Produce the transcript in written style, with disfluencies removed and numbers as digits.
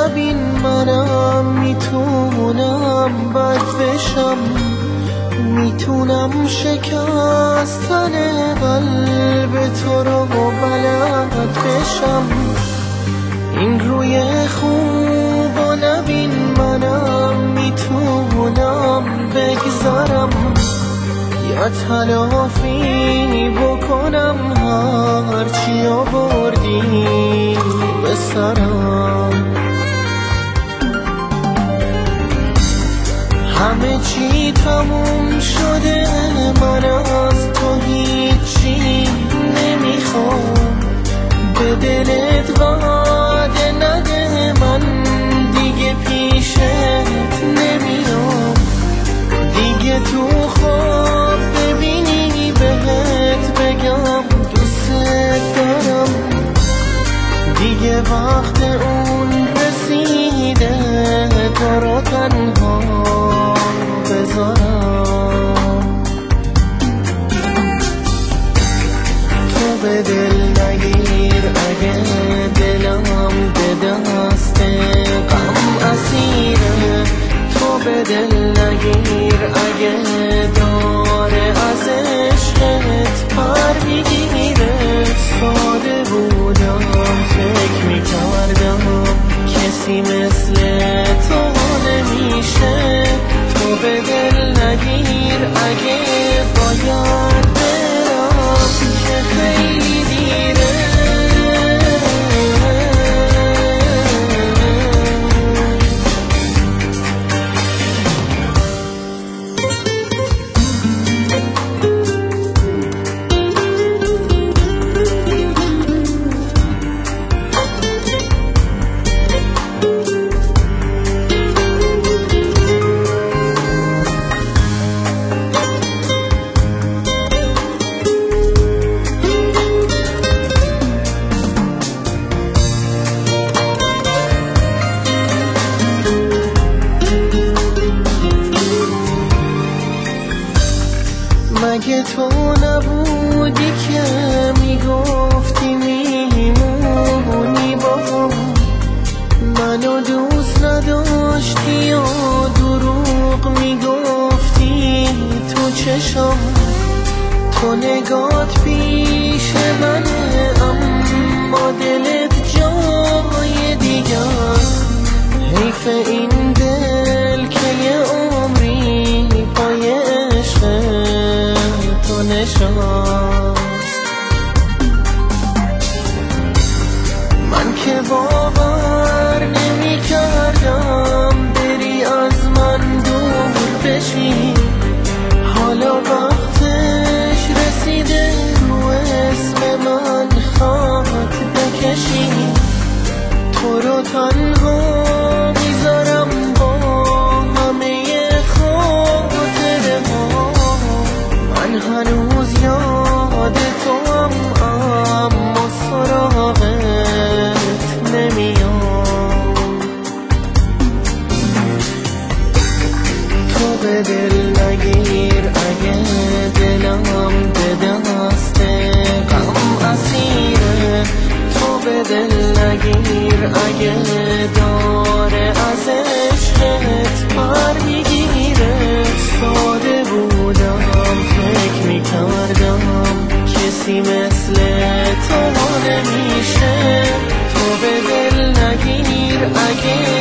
نبین منم میتونم بد بشم، میتونم شکستن قلب تو رو بلد بشم. این روی خوبا نبین منم میتونم بگذارم، یا تلافی بکنم هرچی آوردی به سرم. همه چی تموم شده، من از تو هیچی نمیخوام. به دلت وعده نده، من دیگه پیشت نمیام. دیگه تو خواب ببینی بهت بگم دوست دارم. دیگه وقت اون رسیده تو رو تنها بذارم. تو به دل نگیر اگه دلم به دست غم اسیره. تو به دل نگیر اگه داره از عشقت پر میگیره. ساده بودم فکر میکردم کسی مثل تو نمیشه. تو به دل نگیر اگه باید برم که خیلی دیره. مگه تو نبودی که میگفتی میمونی با هم؟ منو دوست نداشتی و دروغ میگفتی تو چشم. تو نگات پیش منه اما دلت جای دیگه است. حیف این دل که یه عمری پای عشق تو نشست. من که باور نمی کردم بری از من دور بشی. حالا وقتش رسیده رو اسم من خط بکشی. تو رو تنها میذارم با همه خاطره ها. من هنوز یاد تو اما سراغت نمیام. تو به دل نگیر اگه دلم به دست غم اسیره. تو به دل نگیر اگه داره از عشقت پر میگیره. ساده بودم فکر میکردم کسی مثل تو نمیشه. تو به دل نگیر اگه